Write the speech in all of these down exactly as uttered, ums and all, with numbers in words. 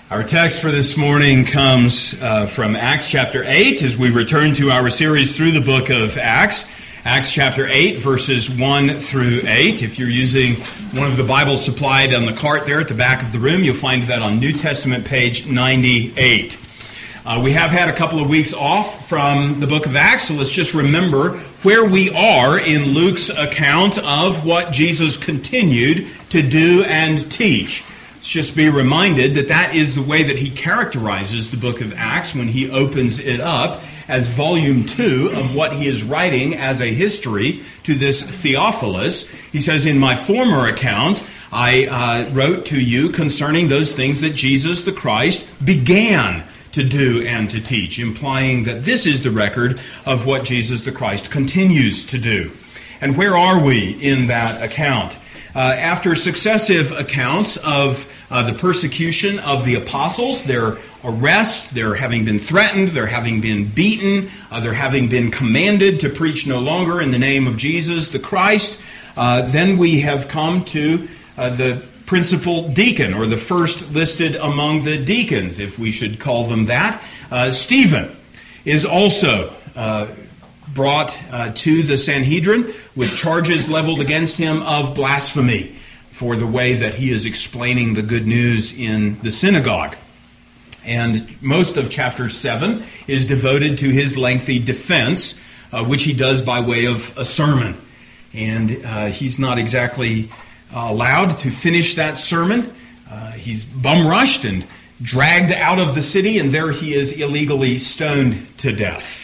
Our text for this morning comes uh, from Acts chapter eight as we return to our series through the book of Acts. Acts chapter eight, verses one through eight. If you're using one of the Bibles supplied on the cart there at the back of the room, you'll find that on New Testament page ninety-eight. Uh, we have had a couple of weeks off from the book of Acts, so let's just remember where we are in Luke's account of what Jesus continued to do and teach. Let's just be reminded that that is the way that he characterizes the book of Acts when he opens it up as volume two of what he is writing as a history to this Theophilus. He says, in my former account, I uh, wrote to you concerning those things that Jesus the Christ began to do and to teach, implying that this is the record of what Jesus the Christ continues to do. And where are we in that account? Uh, after successive accounts of uh, the persecution of the apostles, their arrest, their having been threatened, their having been beaten, uh, their having been commanded to preach no longer in the name of Jesus the Christ, uh, then we have come to uh, the principal deacon, or the first listed among the deacons, if we should call them that. Uh, Stephen is also uh, brought uh, to the Sanhedrin with charges leveled against him of blasphemy for the way that he is explaining the good news in the synagogue. And most of chapter seven is devoted to his lengthy defense, uh, which he does by way of a sermon. And uh, he's not exactly uh, allowed to finish that sermon. Uh, he's bum-rushed and dragged out of the city, and there he is illegally stoned to death.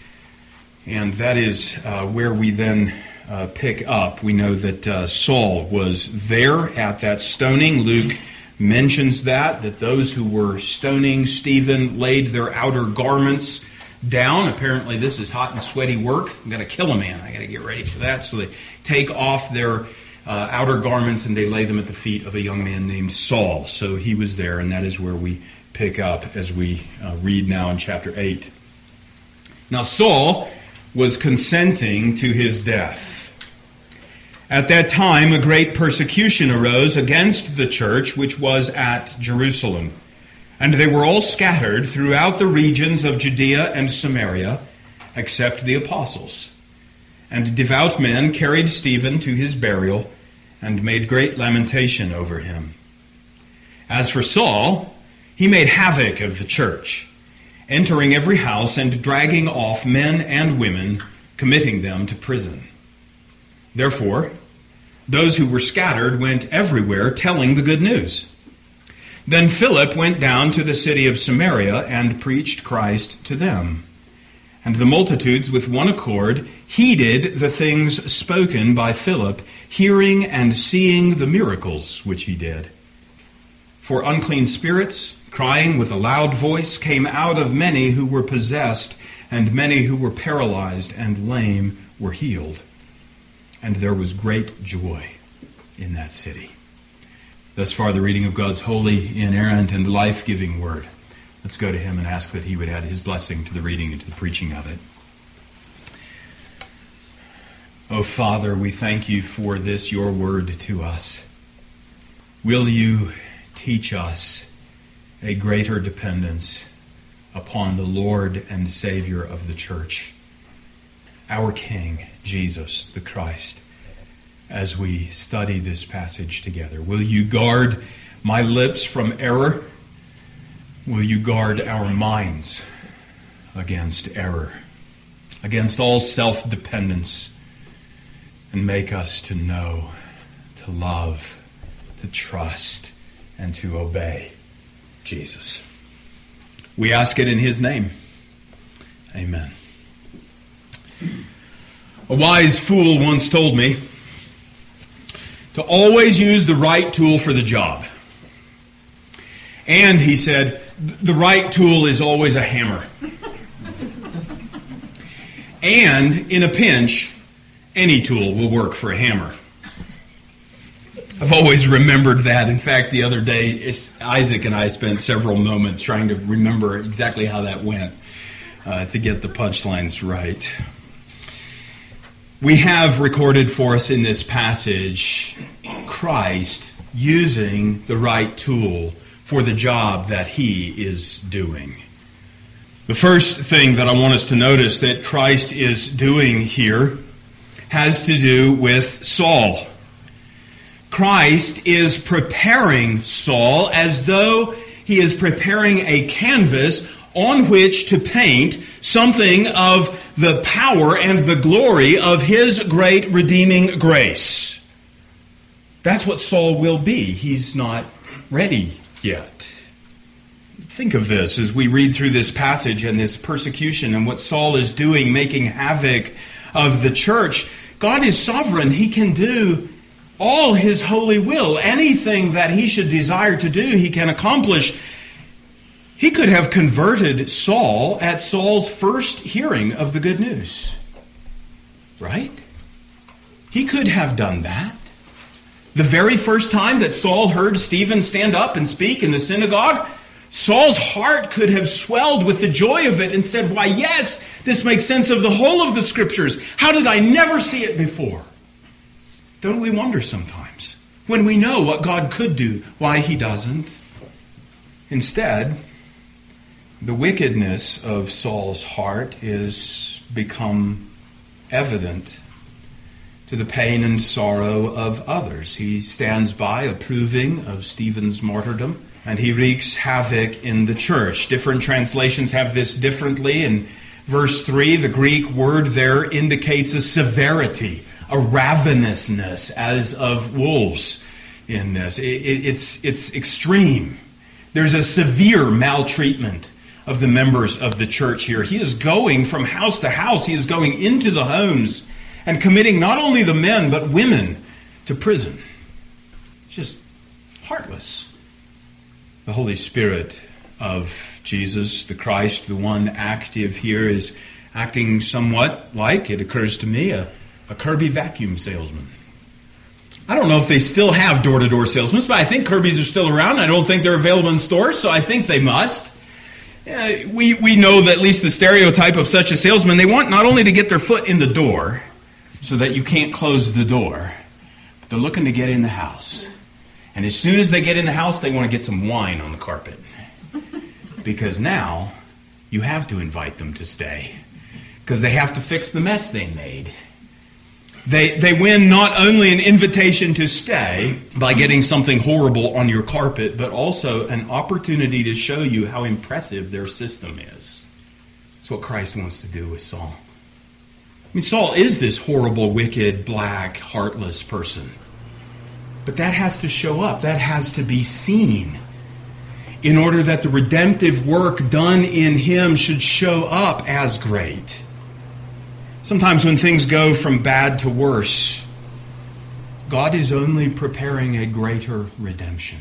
And that is uh, where we then uh, pick up. We know that uh, Saul was there at that stoning. Luke mentions that, that those who were stoning Stephen laid their outer garments down. Apparently this is hot and sweaty work. I'm going to kill a man. I got to get ready for that. So they take off their uh, outer garments and they lay them at the feet of a young man named Saul. So he was there, and that is where we pick up as we uh, read now in chapter eight. Now Saul was consenting to his death. At that time, a great persecution arose against the church which was at Jerusalem. And they were all scattered throughout the regions of Judea and Samaria, except the apostles. And devout men carried Stephen to his burial and made great lamentation over him. As for Saul, he made havoc of the church, entering every house and dragging off men and women, committing them to prison. Therefore, those who were scattered went everywhere telling the good news. Then Philip went down to the city of Samaria and preached Christ to them. And the multitudes with one accord heeded the things spoken by Philip, hearing and seeing the miracles which he did. For unclean spirits, crying with a loud voice, came out of many who were possessed, and many who were paralyzed and lame were healed. And there was great joy in that city. Thus far, the reading of God's holy, inerrant, and life-giving word. Let's go to him and ask that he would add his blessing to the reading and to the preaching of it. Oh, Father, we thank you for this, your word to us. Will you teach us a greater dependence upon the Lord and Savior of the church, our King, Jesus the Christ, as we study this passage together? Will you guard my lips from error? Will you guard our minds against error, against all self-dependence, and make us to know, to love, to trust, and to obey Jesus? We ask it in his name. Amen. A wise fool once told me to always use the right tool for the job. And he said, the right tool is always a hammer. And in a pinch, any tool will work for a hammer. I've always remembered that. In fact, the other day, Isaac and I spent several moments trying to remember exactly how that went uh, to get the punchlines right. We have recorded for us in this passage Christ using the right tool for the job that he is doing. The first thing that I want us to notice that Christ is doing here has to do with Saul. Christ is preparing Saul as though he is preparing a canvas on which to paint something of the power and the glory of his great redeeming grace. That's what Saul will be. He's not ready yet. Think of this as we read through this passage and this persecution and what Saul is doing, making havoc of the church. God is sovereign. He can do all his holy will. Anything that he should desire to do, he can accomplish. He could have converted Saul at Saul's first hearing of the good news. Right? He could have done that. The very first time that Saul heard Stephen stand up and speak in the synagogue, Saul's heart could have swelled with the joy of it and said, why, yes, this makes sense of the whole of the Scriptures. How did I never see it before? Don't we wonder sometimes, when we know what God could do, why he doesn't? Instead, the wickedness of Saul's heart is become evident to the pain and sorrow of others. He stands by approving of Stephen's martyrdom, and he wreaks havoc in the church. Different translations have this differently. In verse three, the Greek word there indicates a severity, a ravenousness as of wolves in this. It, it, it's, it's extreme. There's a severe maltreatment of the members of the church here. He is going from house to house. He is going into the homes and committing not only the men but women to prison. It's just heartless. The Holy Spirit of Jesus, the Christ, the one active here, is acting somewhat like, it occurs to me, a, a Kirby vacuum salesman. I don't know if they still have door-to-door salesmen, but I think Kirby's are still around. I don't think they're available in stores, so I think they must. Uh, we, we know that at least the stereotype of such a salesman, they want not only to get their foot in the door so that you can't close the door, but they're looking to get in the house. And as soon as they get in the house, they want to get some wine on the carpet. Because now you have to invite them to stay. Because they have to fix the mess they made. They they win not only an invitation to stay by getting something horrible on your carpet, but also an opportunity to show you how impressive their system is. That's what Christ wants to do with Saul. I mean, Saul is this horrible, wicked, black, heartless person. But that has to show up. That has to be seen in order that the redemptive work done in him should show up as great. Sometimes when things go from bad to worse, God is only preparing a greater redemption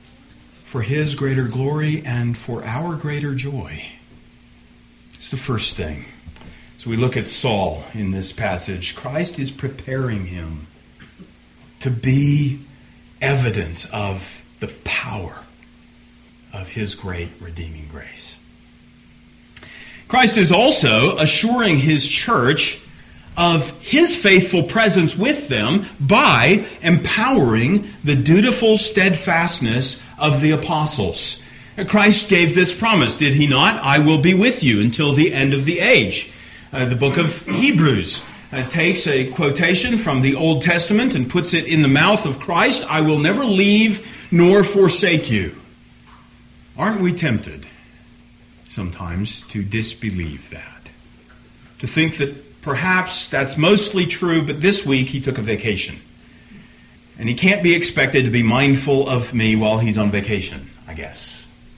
for his greater glory and for our greater joy. It's the first thing. So we look at Saul in this passage. Christ is preparing him to be evidence of the power of his great redeeming grace. Christ is also assuring his church of his faithful presence with them by empowering the dutiful steadfastness of the apostles. Christ gave this promise, did he not? I will be with you until the end of the age. Uh, the book of Hebrews Uh, takes a quotation from the Old Testament and puts it in the mouth of Christ. I will never leave nor forsake you. Aren't we tempted sometimes to disbelieve that? To think that perhaps that's mostly true, but this week he took a vacation. And he can't be expected to be mindful of me while he's on vacation, I guess.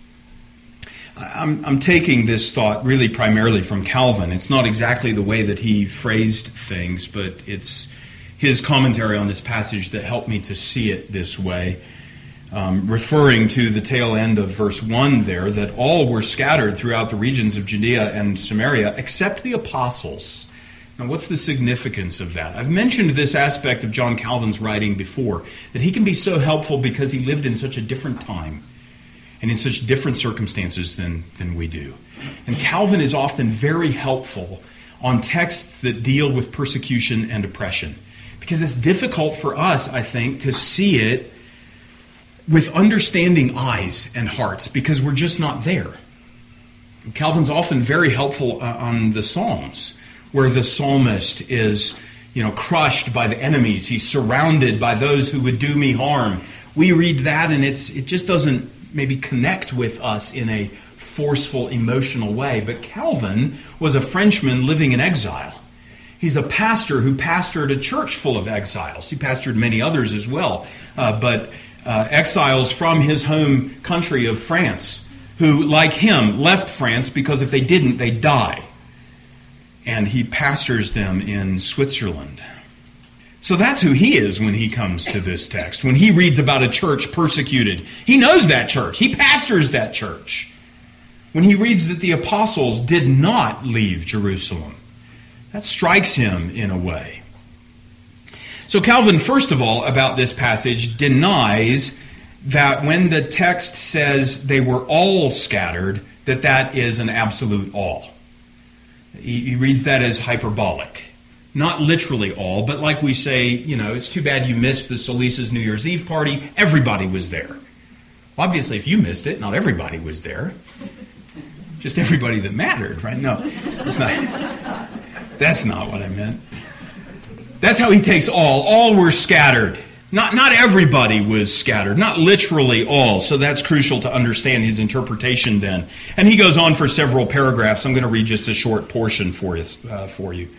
I'm, I'm taking this thought really primarily from Calvin. It's not exactly the way that he phrased things, but it's his commentary on this passage that helped me to see it this way. Um, referring to the tail end of verse one there, that all were scattered throughout the regions of Judea and Samaria, except the apostles. Now, what's the significance of that? I've mentioned this aspect of John Calvin's writing before, that he can be so helpful because he lived in such a different time and in such different circumstances than, than we do. And Calvin is often very helpful on texts that deal with persecution and oppression, because it's difficult for us, I think, to see it with understanding eyes and hearts, because we're just not there. Calvin's often very helpful uh, on the Psalms, where the psalmist is, you know, crushed by the enemies. He's surrounded by those who would do me harm. We read that and it's it just doesn't maybe connect with us in a forceful, emotional way. But Calvin was a Frenchman living in exile. He's a pastor who pastored a church full of exiles. He pastored many others as well. Uh, but uh, exiles from his home country of France, who, like him, left France because if they didn't, they'd die. And he pastors them in Switzerland. So that's who he is when he comes to this text. When he reads about a church persecuted, he knows that church. He pastors that church. When he reads that the apostles did not leave Jerusalem, that strikes him in a way. So Calvin, first of all, about this passage, denies that when the text says they were all scattered, that that is an absolute all. He, he reads that as hyperbolic. Not literally all, but like we say, you know, it's too bad you missed the Solis's New Year's Eve party. Everybody was there. Obviously, if you missed it, not everybody was there. Just everybody that mattered, right? No, it's not. That's not what I meant. That's how he takes all. All were scattered. Not, not everybody was scattered, not literally all. So that's crucial to understand his interpretation then. And he goes on for several paragraphs. I'm going to read just a short portion for you. Uh, for you.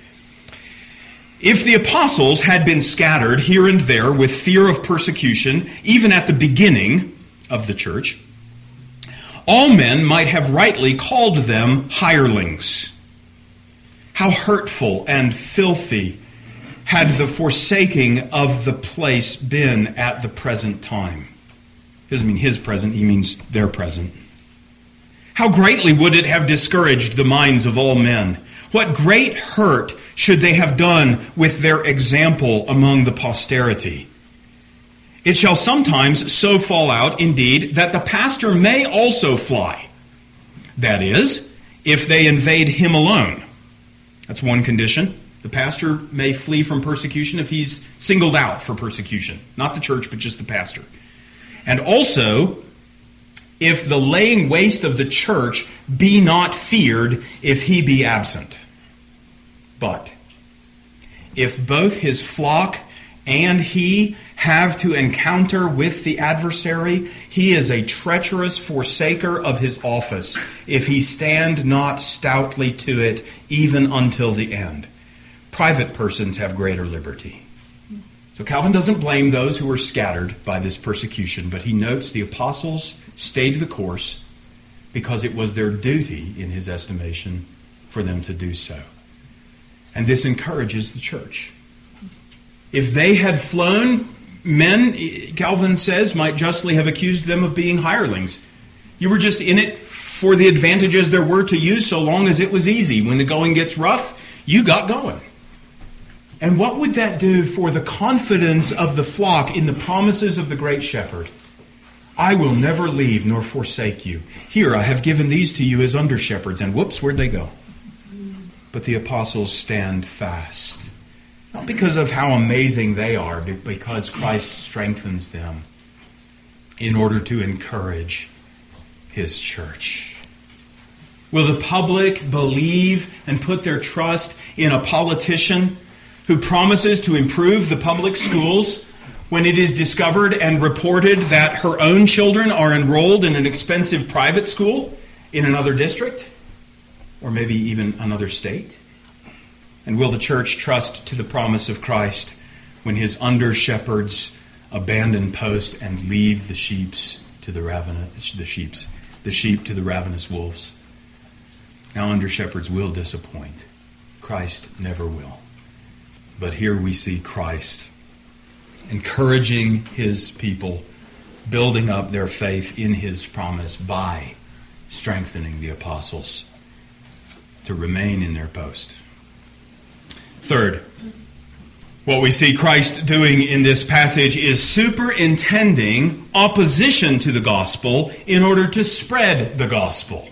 If the apostles had been scattered here and there with fear of persecution, even at the beginning of the church, all men might have rightly called them hirelings. How hurtful and filthy had the forsaking of the place been at the present time. He doesn't mean his present, he means their present. How greatly would it have discouraged the minds of all men? What great hurt should they have done with their example among the posterity? It shall sometimes so fall out, indeed, that the pastor may also fly. That is, if they invade him alone. That's one condition. The pastor may flee from persecution if he's singled out for persecution. Not the church, but just the pastor. And also, if the laying waste of the church be not feared if he be absent. But if both his flock and he have to encounter with the adversary, he is a treacherous forsaker of his office, if he stand not stoutly to it even until the end. Private persons have greater liberty. So Calvin doesn't blame those who were scattered by this persecution, but he notes the apostles stayed the course because it was their duty, in his estimation, for them to do so. And this encourages the church. If they had flown, men, Calvin says, might justly have accused them of being hirelings. You were just in it for the advantages there were to you so long as it was easy. When the going gets rough, you got going. And what would that do for the confidence of the flock in the promises of the great shepherd? I will never leave nor forsake you. Here, I have given these to you as under-shepherds. And whoops, where'd they go? But the apostles stand fast. Not because of how amazing they are, but because Christ strengthens them in order to encourage his church. Will the public believe and put their trust in a politician who promises to improve the public schools when it is discovered and reported that her own children are enrolled in an expensive private school in another district, or maybe even another state? And will the church trust to the promise of Christ when his under-shepherds abandon post and leave the sheeps to the ravenous, the sheeps, the sheep to the ravenous wolves? Now under-shepherds will disappoint. Christ never will. But here we see Christ encouraging his people, building up their faith in his promise by strengthening the apostles to remain in their post. Third, what we see Christ doing in this passage is superintending opposition to the gospel in order to spread the gospel.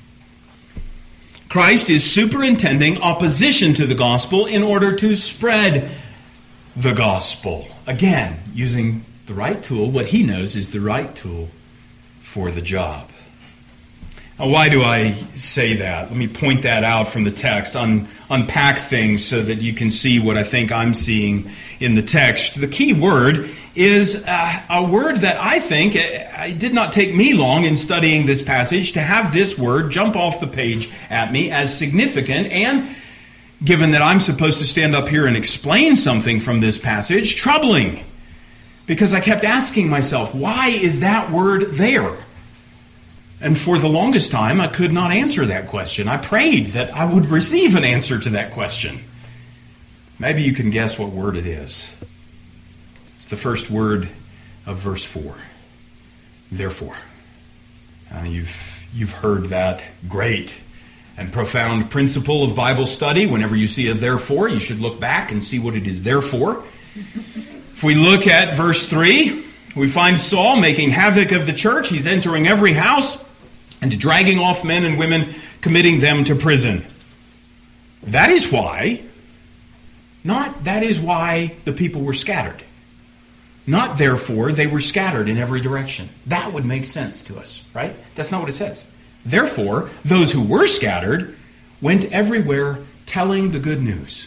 Christ is superintending opposition to the gospel in order to spread the gospel. Again, using the right tool, what he knows is the right tool for the job. Now, why do I say that? Let me point that out from the text, un- unpack things so that you can see what I think I'm seeing in the text. The key word is uh, a word that I think, it did not take me long in studying this passage to have this word jump off the page at me as significant, and given that I'm supposed to stand up here and explain something from this passage, troubling. Because I kept asking myself, why is that word there? And for the longest time, I could not answer that question. I prayed that I would receive an answer to that question. Maybe you can guess what word it is. It's the first word of verse four. Therefore. Uh, you've, you've heard that great and profound principle of Bible study. Whenever you see a therefore, you should look back and see what it is there for. If we look at verse three, we find Saul making havoc of the church. He's entering every house and dragging off men and women, committing them to prison. That is why, not that is why the people were scattered. Not therefore they were scattered in every direction. That would make sense to us, right? That's not what it says. Therefore, those who were scattered went everywhere telling the good news.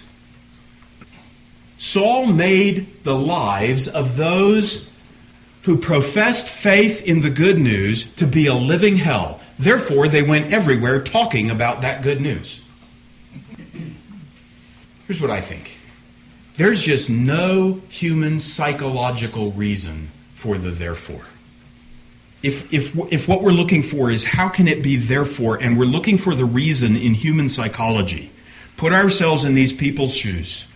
Saul made the lives of those who professed faith in the good news to be a living hell. Therefore, they went everywhere talking about that good news. Here's what I think. There's just no human psychological reason for the therefore. If, if, if what we're looking for is how can it be therefore, and we're looking for the reason in human psychology, put ourselves in these people's shoes.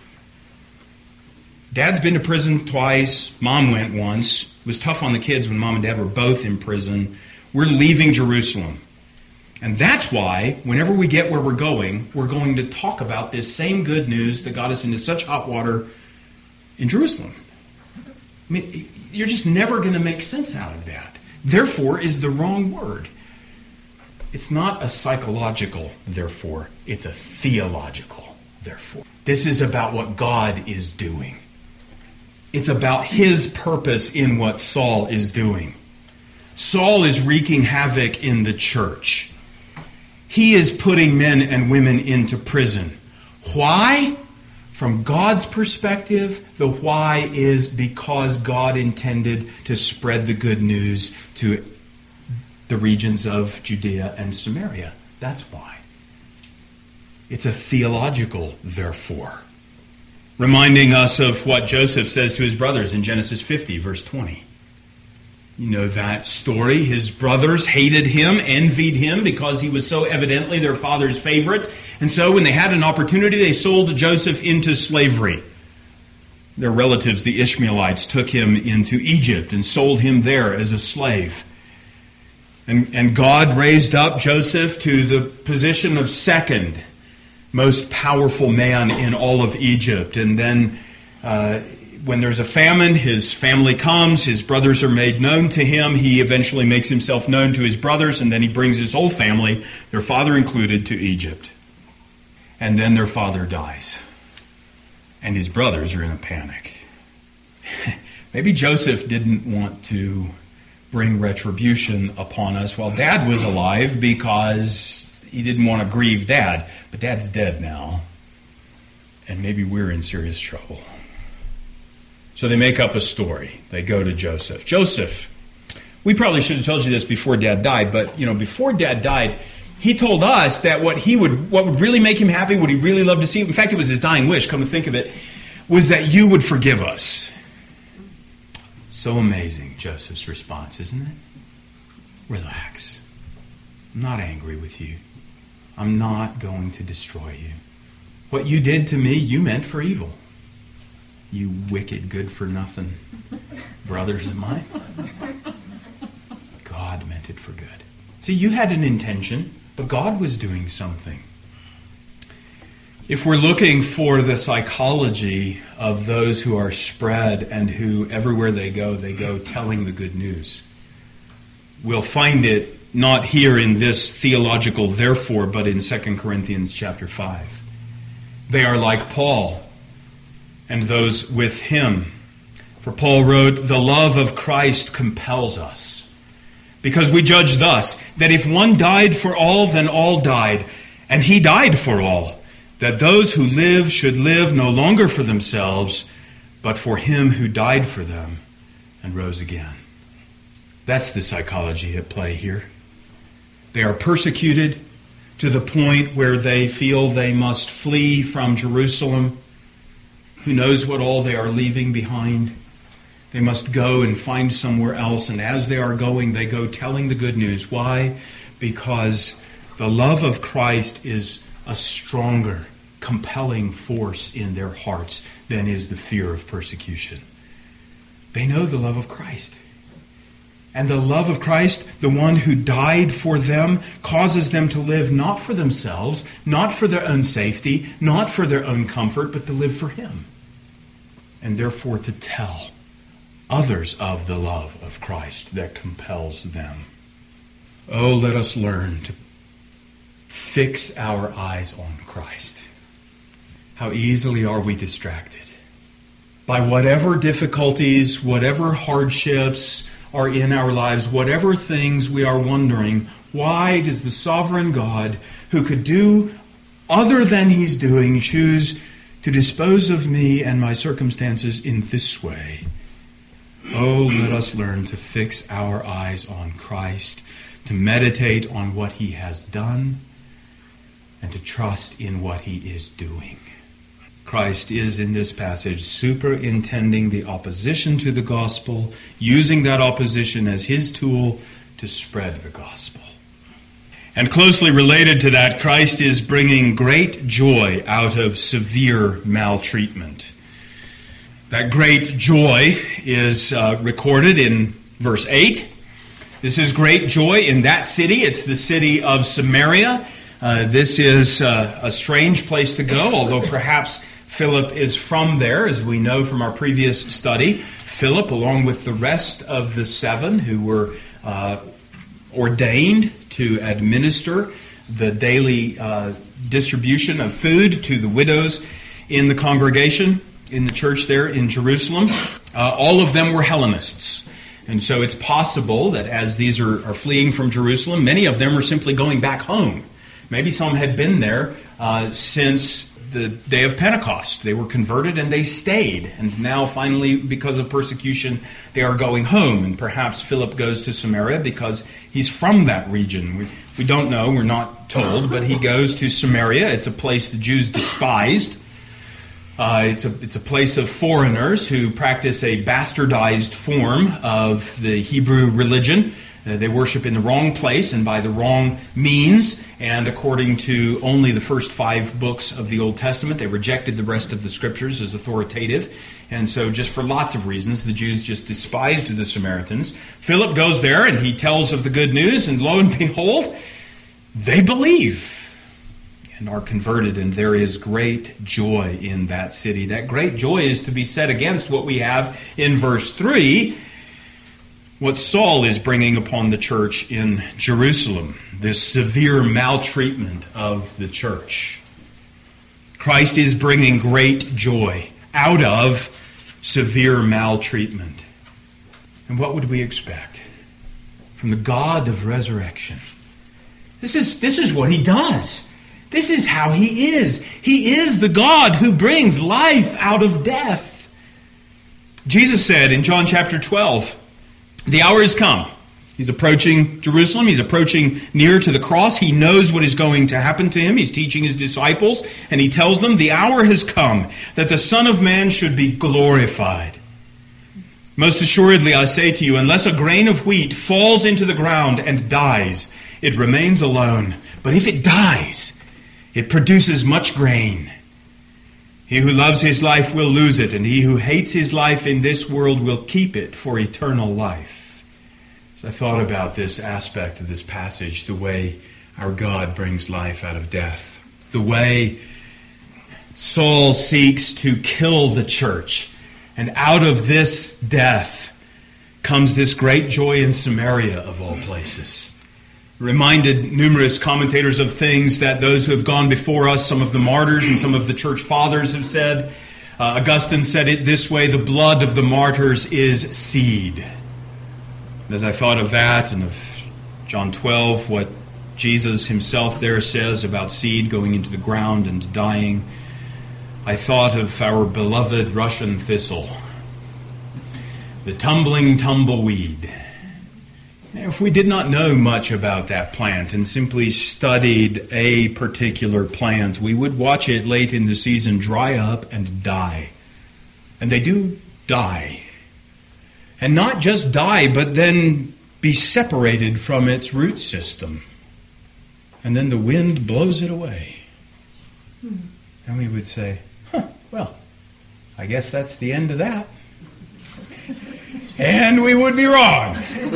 Dad's been to prison twice. Mom went once. It was tough on the kids when Mom and Dad were both in prison. We're leaving Jerusalem. And that's why, whenever we get where we're going, we're going to talk about this same good news that got us into such hot water in Jerusalem. I mean, you're just never going to make sense out of that. Therefore is the wrong word. It's not a psychological therefore. It's a theological therefore. This is about what God is doing. It's about his purpose in what Saul is doing. Saul is wreaking havoc in the church. He is putting men and women into prison. Why? From God's perspective, the why is because God intended to spread the good news to the regions of Judea and Samaria. That's why. It's a theological therefore. Reminding us of what Joseph says to his brothers in Genesis fifty, verse twenty. You know that story. His brothers hated him, envied him because he was so evidently their father's favorite. And so when they had an opportunity, they sold Joseph into slavery. Their relatives, the Ishmaelites, took him into Egypt and sold him there as a slave. And, and God raised up Joseph to the position of second most powerful man in all of Egypt. And then uh, when there's a famine, his family comes, his brothers are made known to him. He eventually makes himself known to his brothers, and then he brings his whole family, their father included, to Egypt. And then their father dies. And his brothers are in a panic. Maybe Joseph didn't want to bring retribution upon us while Dad was alive because he didn't want to grieve Dad. But Dad's dead now. And maybe we're in serious trouble. So they make up a story. They go to Joseph. Joseph, we probably should have told you this before Dad died, but you know, before Dad died, he told us that what he would, what would really make him happy, what he'd really love to see, in fact, it was his dying wish, come to think of it, was that you would forgive us. So amazing, Joseph's response, isn't it? Relax. I'm not angry with you. I'm not going to destroy you. What you did to me, you meant for evil. You wicked, good-for-nothing brothers of mine. God meant it for good. See, you had an intention, but God was doing something. If we're looking for the psychology of those who are spread and who everywhere they go, they go telling the good news, we'll find it not here in this theological therefore, but in Second Corinthians chapter five. They are like Paul and those with him. For Paul wrote, "The love of Christ compels us, because we judge thus, that if one died for all, then all died, and he died for all, that those who live should live no longer for themselves, but for him who died for them and rose again." That's the psychology at play here. They are persecuted to the point where they feel they must flee from Jerusalem. Who knows what all they are leaving behind? They must go and find somewhere else. And as they are going, they go telling the good news. Why? Because the love of Christ is a stronger, compelling force in their hearts than is the fear of persecution. They know the love of Christ. And the love of Christ, the one who died for them, causes them to live not for themselves, not for their own safety, not for their own comfort, but to live for him. And therefore to tell others of the love of Christ that compels them. Oh, let us learn to fix our eyes on Christ. How easily are we distracted by whatever difficulties, whatever hardships are in our lives, whatever things we are wondering, why does the sovereign God, who could do other than he's doing, choose to dispose of me and my circumstances in this way? Oh, let us learn to fix our eyes on Christ, to meditate on what he has done, and to trust in what he is doing. Christ is, in this passage, superintending the opposition to the gospel, using that opposition as his tool to spread the gospel. And closely related to that, Christ is bringing great joy out of severe maltreatment. That great joy is uh, recorded in verse eight. This is great joy in that city. It's the city of Samaria. Uh, this is uh, a strange place to go, although perhaps Philip is from there, as we know from our previous study. Philip, along with the rest of the seven who were uh, ordained to administer the daily uh, distribution of food to the widows in the congregation, in the church there in Jerusalem, uh, all of them were Hellenists. And so it's possible that as these are, are fleeing from Jerusalem, many of them are simply going back home. Maybe some had been there uh, since the day of Pentecost. They were converted and they stayed. And now finally, because of persecution, they are going home. And perhaps Philip goes to Samaria because he's from that region. We, we don't know, we're not told, but he goes to Samaria. It's a place the Jews despised. Uh, it's a it's a place of foreigners who practice a bastardized form of the Hebrew religion. Uh, they worship in the wrong place and by the wrong means. And according to only the first five books of the Old Testament, they rejected the rest of the Scriptures as authoritative. And so just for lots of reasons, the Jews just despised the Samaritans. Philip goes there and he tells of the good news, and lo and behold, they believe and are converted, and there is great joy in that city. That great joy is to be set against what we have in verse three, what Saul is bringing upon the church in Jerusalem, this severe maltreatment of the church. Christ is bringing great joy out of severe maltreatment. And what would we expect from the God of resurrection? This is, this is what he does. This is how he is. He is the God who brings life out of death. Jesus said in John chapter twelve, the hour has come. He's approaching Jerusalem. He's approaching near to the cross. He knows what is going to happen to him. He's teaching his disciples, and he tells them, the hour has come that the Son of Man should be glorified. Most assuredly, I say to you, unless a grain of wheat falls into the ground and dies, it remains alone. But if it dies, it produces much grain. He who loves his life will lose it, and he who hates his life in this world will keep it for eternal life. As I thought about this aspect of this passage, the way our God brings life out of death, the way Saul seeks to kill the church, and out of this death comes this great joy in Samaria of all places. Reminded numerous commentators of things that those who have gone before us, some of the martyrs and some of the church fathers have said. Uh, Augustine said it this way: the blood of the martyrs is seed. And as I thought of that and of John twelve, what Jesus himself there says about seed going into the ground and dying, I thought of our beloved Russian thistle, the tumbling tumbleweed. If we did not know much about that plant and simply studied a particular plant, we would watch it late in the season dry up and die. And they do die. And not just die, but then be separated from its root system. And then the wind blows it away. Hmm. And we would say, huh, well, I guess that's the end of that. And we would be wrong.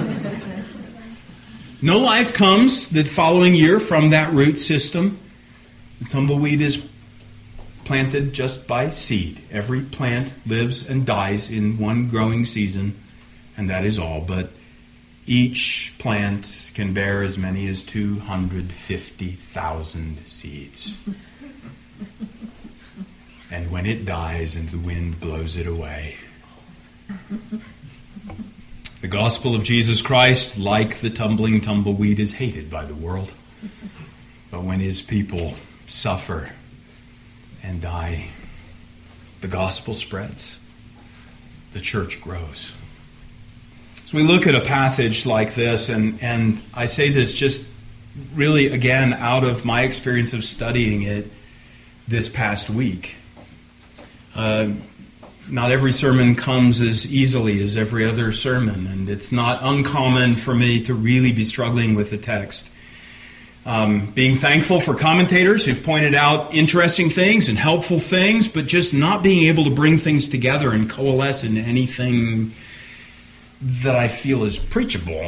No life comes the following year from that root system. The tumbleweed is planted just by seed. Every plant lives and dies in one growing season, and that is all. But each plant can bear as many as two hundred fifty thousand seeds. And when it dies and the wind blows it away, the gospel of Jesus Christ, like the tumbling tumbleweed, is hated by the world. But when his people suffer and die, the gospel spreads. The church grows. So we look at a passage like this, and, and I say this just really, again, out of my experience of studying it this past week. Uh, Not every sermon comes as easily as every other sermon, and it's not uncommon for me to really be struggling with the text. Um, being thankful for commentators who've pointed out interesting things and helpful things, but just not being able to bring things together and coalesce into anything that I feel is preachable.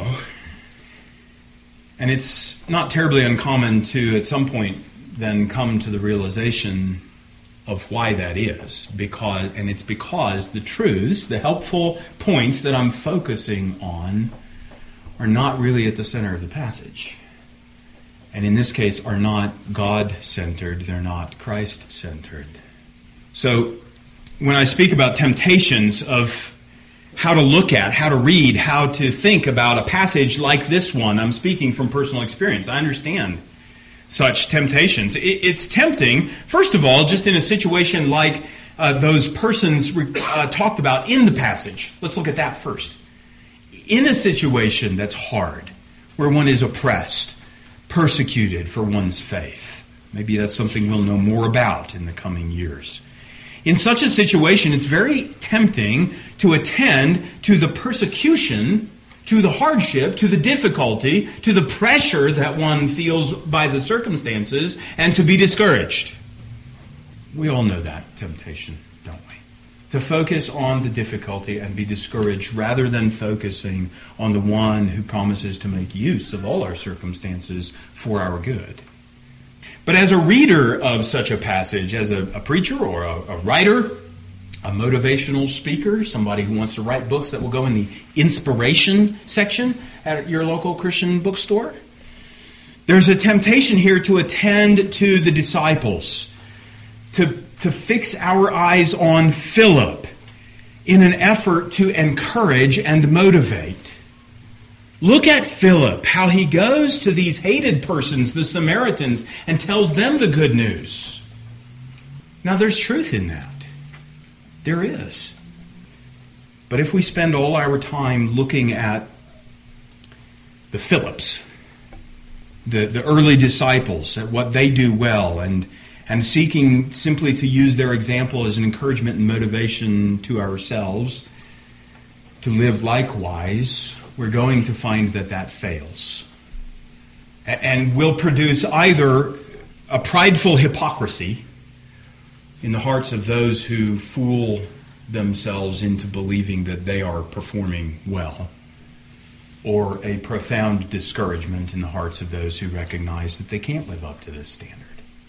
And it's not terribly uncommon to, at some point, then come to the realization of why that is, because, and it's because the truths, the helpful points that I'm focusing on, are not really at the center of the passage. And in this case, are not God-centered, they're not Christ-centered. So, when I speak about temptations of how to look at, how to read, how to think about a passage like this one, I'm speaking from personal experience. I understand such temptations. It's tempting, first of all, just in a situation like uh, those persons uh, talked about in the passage. Let's look at that first. In a situation that's hard, where one is oppressed, persecuted for one's faith. Maybe that's something we'll know more about in the coming years. In such a situation, it's very tempting to attend to the persecution, to the hardship, to the difficulty, to the pressure that one feels by the circumstances, and to be discouraged. We all know that temptation, don't we? To focus on the difficulty and be discouraged rather than focusing on the one who promises to make use of all our circumstances for our good. But as a reader of such a passage, as a, a preacher or a, a writer, a motivational speaker, somebody who wants to write books that will go in the inspiration section at your local Christian bookstore, there's a temptation here to attend to the disciples, to, to fix our eyes on Philip in an effort to encourage and motivate. Look at Philip, how he goes to these hated persons, the Samaritans, and tells them the good news. Now, there's truth in that. There is. But if we spend all our time looking at the Philips, the, the early disciples, at what they do well, and, and seeking simply to use their example as an encouragement and motivation to ourselves to live likewise, we're going to find that that fails. And will produce either a prideful hypocrisy in the hearts of those who fool themselves into believing that they are performing well, or a profound discouragement in the hearts of those who recognize that they can't live up to this standard.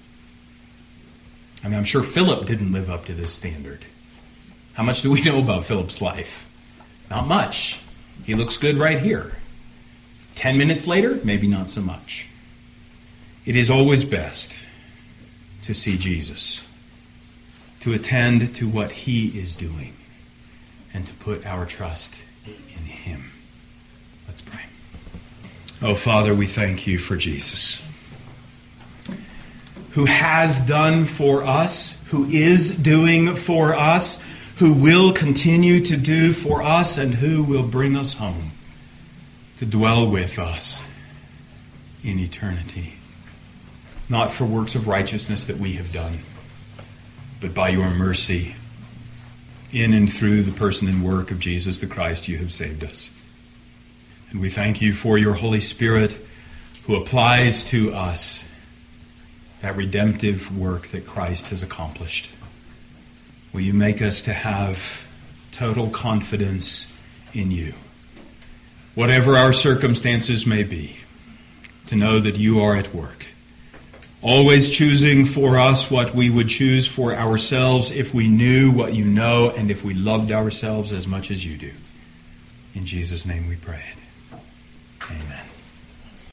I mean, I'm sure Philip didn't live up to this standard. How much do we know about Philip's life? Not much. He looks good right here. Ten minutes later, maybe not so much. It is always best to see Jesus. to attend to what He is doing and to put our trust in Him. Let's pray. Oh, Father, we thank you for Jesus, who has done for us, who is doing for us, who will continue to do for us, and who will bring us home to dwell with us in eternity. Not for works of righteousness that we have done, but by your mercy, in and through the person and work of Jesus the Christ, you have saved us. And we thank you for your Holy Spirit, who applies to us that redemptive work that Christ has accomplished. Will you make us to have total confidence in you, whatever our circumstances may be, to know that you are at work, always choosing for us what we would choose for ourselves if we knew what you know and if we loved ourselves as much as you do. In Jesus' name we pray. Amen.